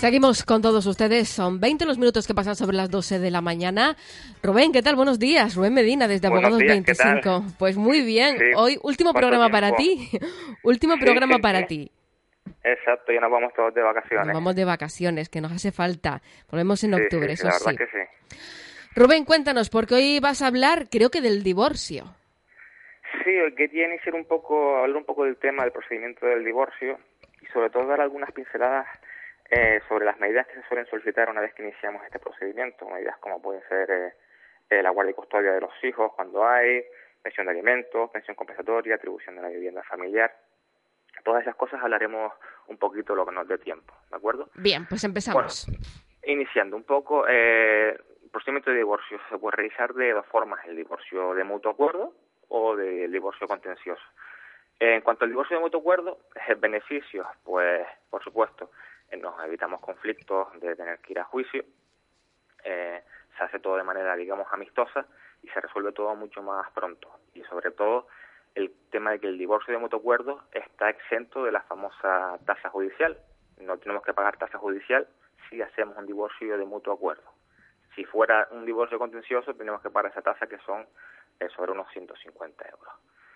Seguimos con todos ustedes. Son 20 los minutos que pasan sobre las 12 de la mañana. Rubén, ¿qué tal? Buenos días. Rubén Medina, desde Buenos Abogados días, 25. ¿qué tal? Pues muy bien. Sí, Hoy, último ¿cuánto programa para tiempo? ti. Último Sí, programa para ti. exacto, ya nos vamos todos de Nos vacaciones. vamos de vacaciones, que nos hace falta. Volvemos en Sí, octubre, sí, eso la sí. verdad que sí. Rubén, cuéntanos, porque hoy vas a hablar, creo que del divorcio. Sí, hoy quería iniciar hablar un poco del tema del procedimiento del divorcio y sobre todo dar algunas pinceladas sobre las medidas que se suelen solicitar una vez que iniciamos este procedimiento. Medidas como pueden ser la guardia y custodia de los hijos cuando hay, pensión de alimentos, pensión compensatoria, atribución de la vivienda familiar. Todas esas cosas hablaremos un poquito lo que nos dé tiempo, ¿de acuerdo? Bien, pues Bueno, empezamos. iniciando un poco, el procedimiento de divorcio se puede realizar de dos formas: el divorcio de mutuo acuerdo o del divorcio contencioso. En cuanto al divorcio de mutuo acuerdo, beneficios, pues por supuesto, nos evitamos conflictos de tener que ir a juicio, se hace todo de manera, digamos, amistosa y se resuelve todo mucho más pronto. Y sobre todo, el tema de que el divorcio de mutuo acuerdo está exento de la famosa tasa judicial. No tenemos que pagar tasa judicial si hacemos un divorcio de mutuo acuerdo. Si fuera un divorcio contencioso, tenemos que pagar esa tasa, que son sobre unos 150 euros.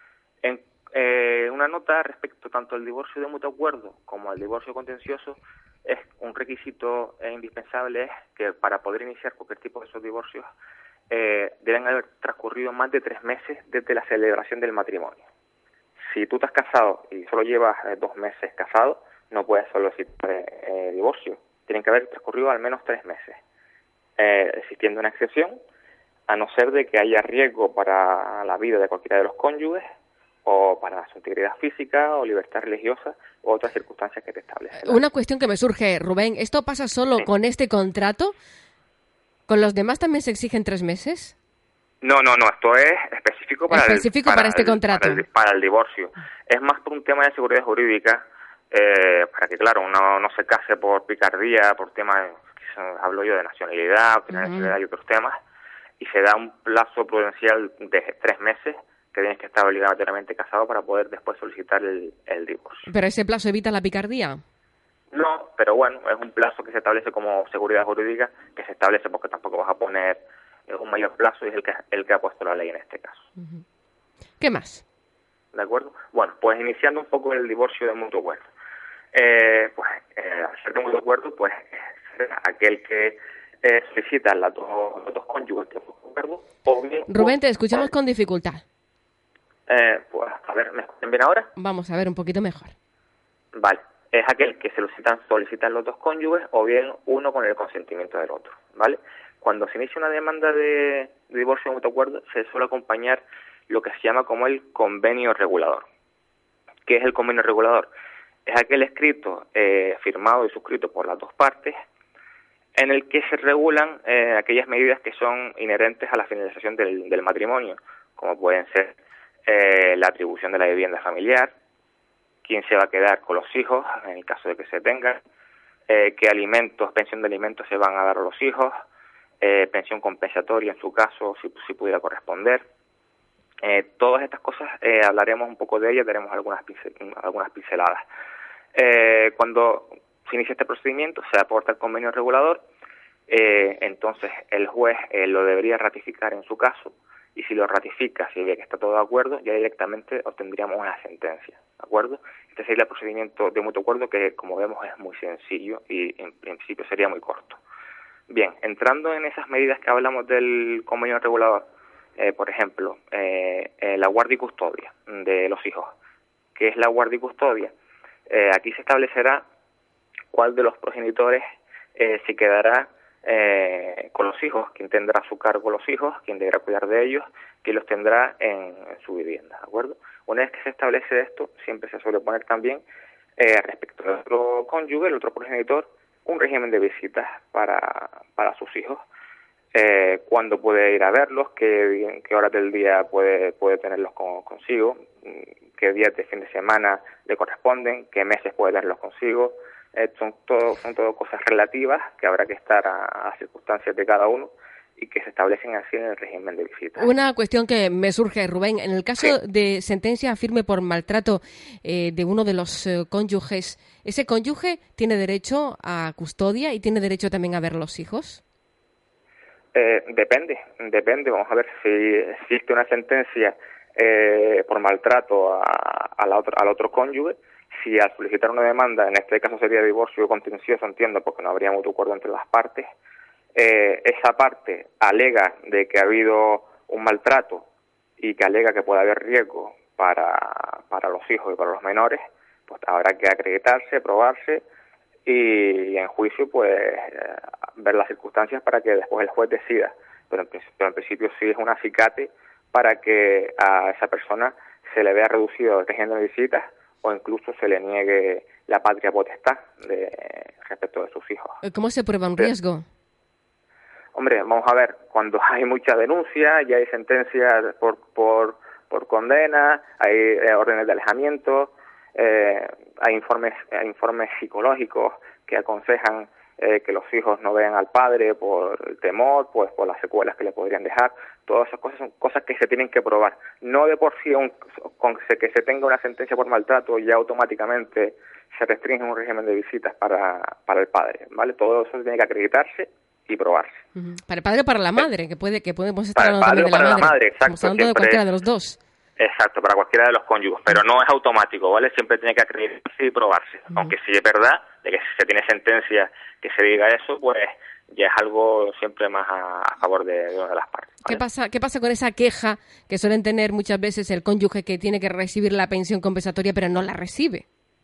Una nota respecto tanto al divorcio de mutuo acuerdo como al divorcio contencioso: es un requisito indispensable es que para poder iniciar cualquier tipo de esos divorcios deben haber transcurrido más de 3 meses desde la celebración del matrimonio. Si tú te has casado y solo llevas 2 meses casado, no puedes solicitar divorcio. Tienen que haber transcurrido al menos 3 meses. Existiendo una excepción, a no ser de que haya riesgo para la vida de cualquiera de los cónyuges, o para su integridad física o libertad religiosa, u otras circunstancias que te establecen. Una cuestión que me surge, Rubén, ¿esto pasa solo Sí. con este contrato? ¿Con los demás también se exigen 3 meses? No, esto es específico para Específico para este contrato. para el divorcio. Es más por un tema de seguridad jurídica, para que, claro, uno no se case por picardía, por temas, hablo yo de nacionalidad, nacionalidad y otros temas, y se da un plazo prudencial de 3 meses que tienes que estar obligatoriamente casado para poder después solicitar el divorcio. ¿Pero ese plazo evita la picardía? No, pero bueno, es un plazo que se establece como seguridad jurídica, que se establece porque tampoco vas a poner un mayor plazo, y es el que ha puesto la ley en este caso. ¿Qué más? ¿De acuerdo? Bueno, pues iniciando un poco el divorcio de mutuo acuerdo. Al ser de mutuo acuerdo, pues aquel que solicita los dos cónyuges de mutuo acuerdo, o bien... Rubén, te escuchamos con dificultad. Pues, a ver, ¿me escuchan bien ahora? Vamos a ver un poquito mejor. Vale, es aquel que solicitan los dos cónyuges, o bien uno con el consentimiento del otro, ¿vale? Cuando se inicia una demanda de divorcio de mutuo acuerdo, se suele acompañar lo que se llama como el convenio regulador. ¿Qué es el convenio regulador? Es aquel escrito firmado y suscrito por las dos partes, en el que se regulan aquellas medidas que son inherentes a la finalización del matrimonio, como pueden ser la atribución de la vivienda familiar, quién se va a quedar con los hijos en el caso de que se tengan, qué alimentos, pensión de alimentos se van a dar a los hijos, pensión compensatoria en su caso, si pudiera corresponder. Todas estas cosas hablaremos un poco de ellas, daremos algunas pinceladas. Cuando se inicia este procedimiento, se aporta el convenio regulador, entonces el juez lo debería ratificar en su caso, y si lo ratifica, si ve que está todo de acuerdo, ya directamente obtendríamos una sentencia, ¿de acuerdo? Este sería el procedimiento de mutuo acuerdo, que, como vemos, es muy sencillo y en principio sería muy corto. Bien, entrando en esas medidas que hablamos del convenio regulador, por ejemplo, la guardia y custodia de los hijos. ¿Qué es la guardia y custodia? Aquí se establecerá cuál de los progenitores se quedará con los hijos, quién tendrá a su cargo los hijos, quién deberá cuidar de ellos, quién los tendrá en su vivienda, ¿de acuerdo? Una vez que se establece esto, siempre se suele poner también, respecto al otro cónyuge, el otro progenitor, un régimen de visitas para sus hijos, cuándo puede ir a verlos, qué horas del día puede tenerlos consigo, qué días de fin de semana le corresponden, qué meses puede tenerlos consigo. Son todo cosas relativas que habrá que estar a circunstancias de cada uno, y que se establecen así en el régimen de visitas. Una cuestión que me surge, Rubén. En el caso de sentencia firme por maltrato de uno de los cónyuges, ¿ese cónyuge tiene derecho a custodia y tiene derecho también a ver los hijos? Depende. Vamos a ver si existe una sentencia por maltrato al otro cónyuge. Si al solicitar una demanda, en este caso sería divorcio contencioso, entiendo, porque no habría mutuo acuerdo entre las partes, esa parte alega de que ha habido un maltrato y que alega que puede haber riesgo para los hijos y para los menores, pues habrá que acreditarse, probarse y en juicio pues ver las circunstancias para que después el juez decida. Pero en principio sí es un acicate para que a esa persona se le vea reducido el régimen de visitas o incluso se le niegue la patria potestad respecto de sus hijos. ¿Cómo se prueba un riesgo? Hombre, vamos a ver, cuando hay mucha denuncia, ya hay sentencias por condena, hay órdenes de alejamiento, hay informes psicológicos que aconsejan que los hijos no vean al padre por el temor, pues por las secuelas que le podrían dejar. Todas esas cosas son cosas que se tienen que probar. No de por sí con que se tenga una sentencia por maltrato ya automáticamente se restringe un régimen de visitas para el padre, ¿vale? Todo eso tiene que acreditarse y probarse. Para el padre o para la madre, que podemos estar hablando también de la madre. Exacto. Estamos hablando de cualquiera de los dos. Exacto, para cualquiera de los cónyuges, pero no es automático, ¿vale? Siempre tiene que acreditarse y probarse. Aunque sí es verdad de que si se tiene sentencia que se diga eso, pues ya es algo siempre más a favor de una de las partes, ¿vale? ¿Qué pasa con esa queja que suelen tener muchas veces el cónyuge que tiene que recibir la pensión compensatoria pero no la recibe?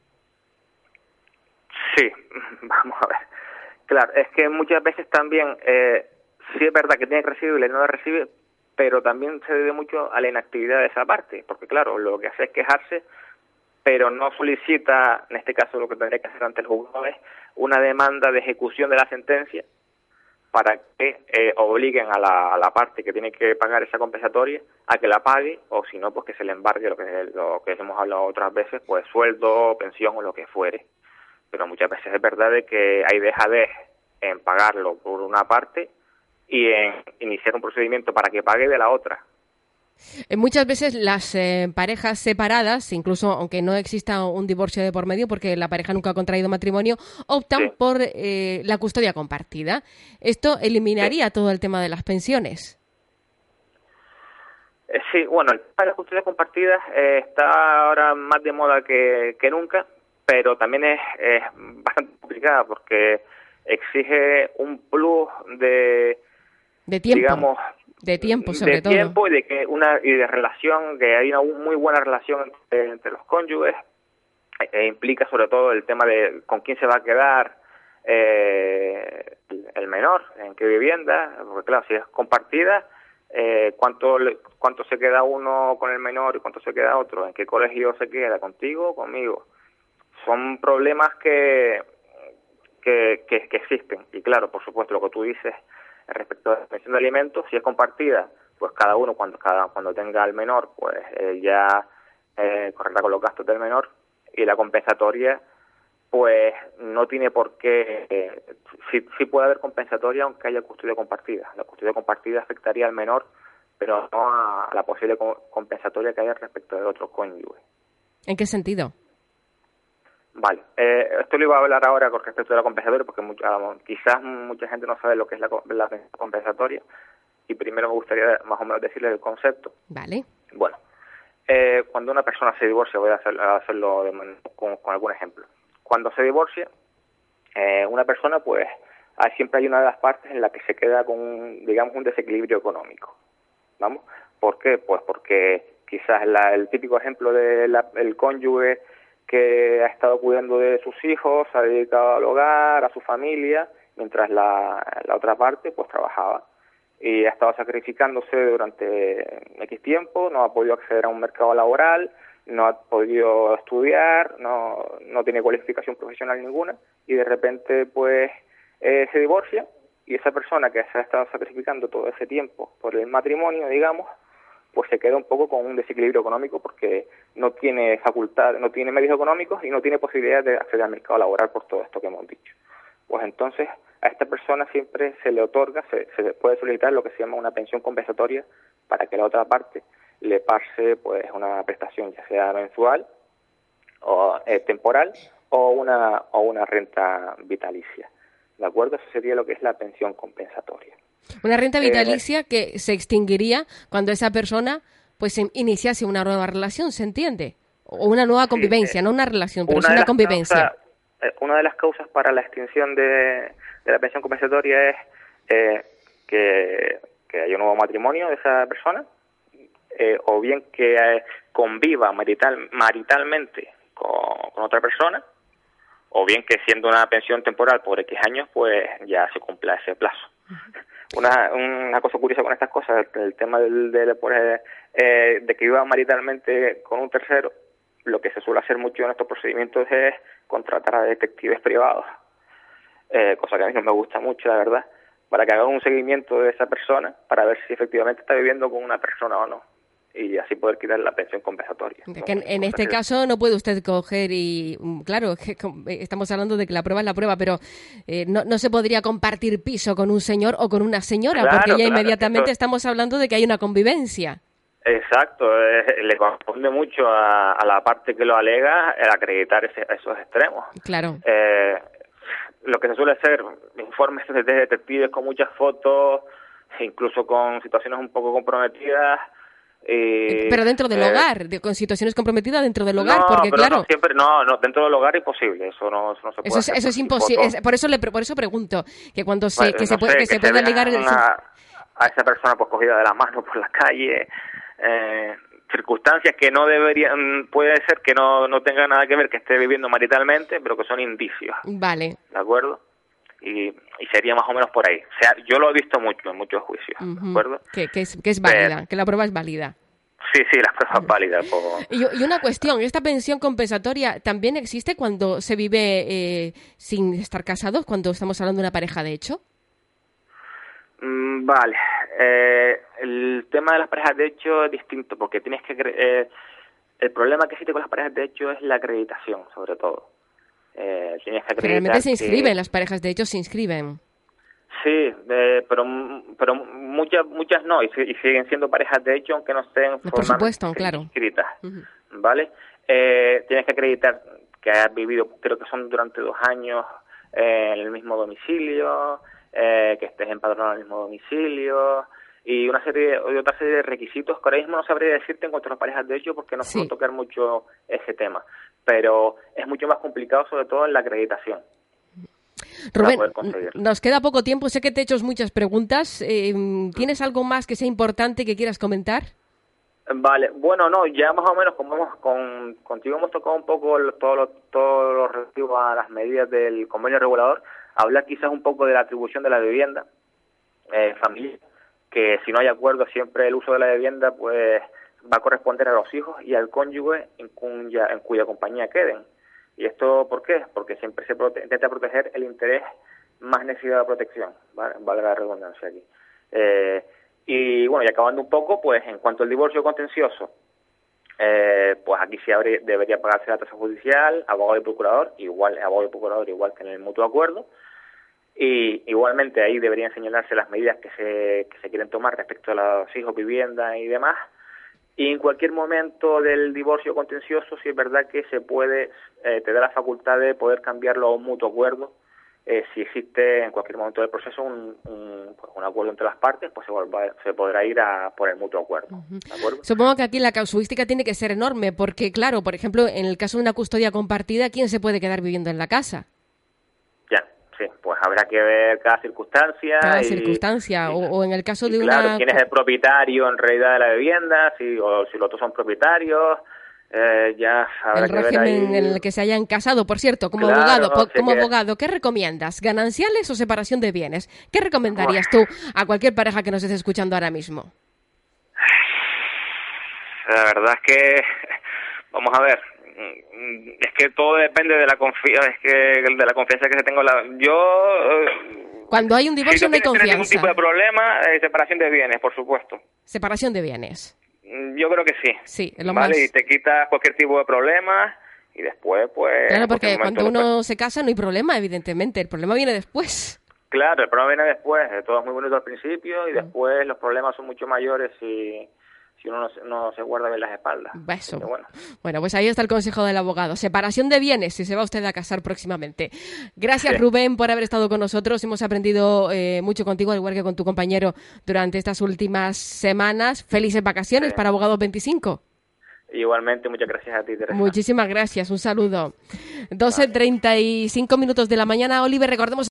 Sí, vamos a ver. Claro, es que muchas veces también sí es verdad que tiene que recibirla y no la recibe, pero también se debe mucho a la inactividad de esa parte, porque claro, lo que hace es quejarse, pero no solicita, en este caso lo que tendría que hacer ante el juzgado es una demanda de ejecución de la sentencia para que obliguen a la parte que tiene que pagar esa compensatoria a que la pague, o si no, pues que se le embargue lo que hemos hablado otras veces, pues sueldo, pensión o lo que fuere. Pero muchas veces es verdad de que hay dejadez en pagarlo por una parte y en iniciar un procedimiento para que pague de la otra. Muchas veces las parejas separadas, incluso aunque no exista un divorcio de por medio porque la pareja nunca ha contraído matrimonio, optan por la custodia compartida. ¿Esto eliminaría todo el tema de las pensiones? Sí, bueno, el tema de la custodia compartida está ahora más de moda que nunca, pero también es bastante complicada porque exige un plus de tiempo, digamos, de tiempo sobre todo. De tiempo y de relación, que hay una muy buena relación entre los cónyuges. Implica sobre todo el tema de con quién se va a quedar el menor, en qué vivienda, porque claro, si es compartida, cuánto se queda uno con el menor y cuánto se queda otro, en qué colegio se queda, contigo o conmigo. Son problemas que existen. Y claro, por supuesto, lo que tú dices respecto a la pensión de alimentos, si es compartida, pues cada uno cuando tenga al menor, pues ya correrá con los gastos del menor, y la compensatoria pues no tiene por qué, sí puede haber compensatoria aunque haya custodia compartida. La custodia compartida afectaría al menor, pero no a la posible compensatoria que haya respecto del otro cónyuge. ¿En qué sentido? Vale, esto lo iba a hablar ahora con respecto a la compensatoria, porque quizás mucha gente no sabe lo que es la compensatoria, y primero me gustaría más o menos decirles el concepto. Vale. Bueno, cuando una persona se divorcia, voy a hacerlo con algún ejemplo. Cuando se divorcia, una persona, pues siempre hay una de las partes en la que se queda con digamos, un desequilibrio económico. ¿Vamos? ¿Por qué? Pues porque quizás el típico ejemplo del cónyuge que ha estado cuidando de sus hijos, se ha dedicado al hogar, a su familia, mientras la otra parte pues trabajaba y ha estado sacrificándose durante X tiempo, no ha podido acceder a un mercado laboral, no ha podido estudiar, no tiene cualificación profesional ninguna, y de repente pues se divorcia, y esa persona que se ha estado sacrificando todo ese tiempo por el matrimonio, digamos, pues se queda un poco con un desequilibrio económico porque no tiene no tiene medios económicos y no tiene posibilidad de acceder al mercado laboral por todo esto que hemos dicho. Pues entonces a esta persona siempre se le otorga, se puede solicitar lo que se llama una pensión compensatoria para que la otra parte le pase pues una prestación, ya sea mensual o temporal o una renta vitalicia. ¿De acuerdo? Eso sería lo que es la pensión compensatoria. Una renta vitalicia que se extinguiría cuando esa persona pues iniciase una nueva relación, ¿se entiende? O una nueva convivencia, no una relación, pero es una convivencia. Una de las causas para la extinción de la pensión compensatoria es que haya un nuevo matrimonio de esa persona, o bien que conviva maritalmente con otra persona, o bien que siendo una pensión temporal por X años, pues ya se cumpla ese plazo. Una cosa curiosa con estas cosas, el tema de que viva maritalmente con un tercero, lo que se suele hacer mucho en estos procedimientos es contratar a detectives privados, cosa que a mí no me gusta mucho, la verdad, para que hagan un seguimiento de esa persona para ver si efectivamente está viviendo con una persona o no, y así poder quitar la pensión compensatoria. Que en este caso no puede usted coger y, claro, estamos hablando de que la prueba es la prueba, pero no se podría compartir piso con un señor o con una señora, claro, porque ya inmediatamente estamos hablando de que hay una convivencia. Exacto, le corresponde mucho a la parte que lo alega el acreditar esos extremos. Claro. Lo que se suele hacer, informes de detectives con muchas fotos, incluso con situaciones un poco comprometidas. Pero dentro del hogar, con situaciones comprometidas dentro del hogar, porque claro. No, dentro del hogar imposible, eso no se puede. Eso es imposible. Por eso pregunto que cuando se pueda ligar a esa persona pues cogida de la mano por la calle. Circunstancias que no deberían, puede ser que no tengan nada que ver, que esté viviendo maritalmente, pero que son indicios. Vale. ¿De acuerdo? Y sería más o menos por ahí. O sea, yo lo he visto mucho en muchos juicios, ¿de acuerdo? Que es válida, que la prueba es válida. Sí, la prueba es válida. Y una cuestión, ¿esta pensión compensatoria también existe cuando se vive sin estar casados, cuando estamos hablando de una pareja de hecho? Vale. El tema de las parejas de hecho es distinto, porque tienes que el problema que existe con las parejas de hecho es la acreditación, sobre todo. Tienes que acreditar. Realmente se inscriben, las parejas de hecho se inscriben. Sí, pero muchas no, y siguen siendo parejas de hecho, aunque no estén formalmente inscritas. ¿Vale? Tienes que acreditar que has vivido, creo que son durante 2 años, en el mismo domicilio, que estés empadronado en el mismo domicilio, y otra serie de requisitos que ahora mismo no sabría decirte en cuanto a las parejas de hecho, porque no suelo tocar mucho ese tema, pero es mucho más complicado, sobre todo en la acreditación. Rubén, nos queda poco tiempo, sé que te he hecho muchas preguntas. ¿Tienes algo más que sea importante que quieras comentar? Vale, bueno, no, ya más o menos contigo hemos tocado un poco todo lo relativo a las medidas del convenio regulador. Hablar quizás un poco de la atribución de la vivienda familiar, que si no hay acuerdo siempre el uso de la vivienda pues va a corresponder a los hijos y al cónyuge en cuya compañía queden. ¿Y esto por qué? Porque siempre se intenta proteger el interés más necesitado de protección, ¿vale? Valga la redundancia aquí. Y bueno, y acabando un poco, pues en cuanto al divorcio contencioso, pues aquí sí debería pagarse la tasa judicial, abogado y procurador, igual que en el mutuo acuerdo. Y igualmente ahí deberían señalarse las medidas que se quieren tomar respecto a los hijos, vivienda y demás. Y en cualquier momento del divorcio contencioso, sí es verdad que se puede, te da la facultad de poder cambiarlo a un mutuo acuerdo. Si existe en cualquier momento del proceso un acuerdo entre las partes, pues se podrá ir por el mutuo acuerdo. ¿De acuerdo? Supongo que aquí la casuística tiene que ser enorme, porque claro, por ejemplo, en el caso de una custodia compartida, ¿quién se puede quedar viviendo en la casa? Sí, pues habrá que ver cada circunstancia. O en el caso de claro, una... quién es el propietario en realidad de la vivienda, si los otros son propietarios, ya habrá el que ver régimen ahí. en el que se hayan casado, por cierto, como abogado, ¿qué recomiendas? ¿Gananciales o separación de bienes? ¿Qué recomendarías tú a cualquier pareja que nos esté escuchando ahora mismo? La verdad es que, vamos a ver, es que todo depende de la confianza que se tenga. Cuando hay un divorcio no hay confianza. Si no tienes ningún tipo de problema, separación de bienes, por supuesto. Separación de bienes. Yo creo que sí. Sí, es lo ¿vale? más... Y te quitas cualquier tipo de problema y después, pues... Claro, porque cuando uno se casa no hay problema, evidentemente. El problema viene después. Claro, el problema viene después. Todo es muy bonito al principio y después los problemas son mucho mayores si uno no se guarda bien las espaldas. Eso. Bueno, pues ahí está el consejo del abogado. Separación de bienes si se va usted a casar próximamente. Gracias, Rubén, por haber estado con nosotros. Hemos aprendido mucho contigo, al igual que con tu compañero, durante estas últimas semanas. Felices vacaciones para Abogados 25. Igualmente, muchas gracias a ti, Teresa. Muchísimas gracias, un saludo. 12:35 minutos de la mañana, Oliver, recordemos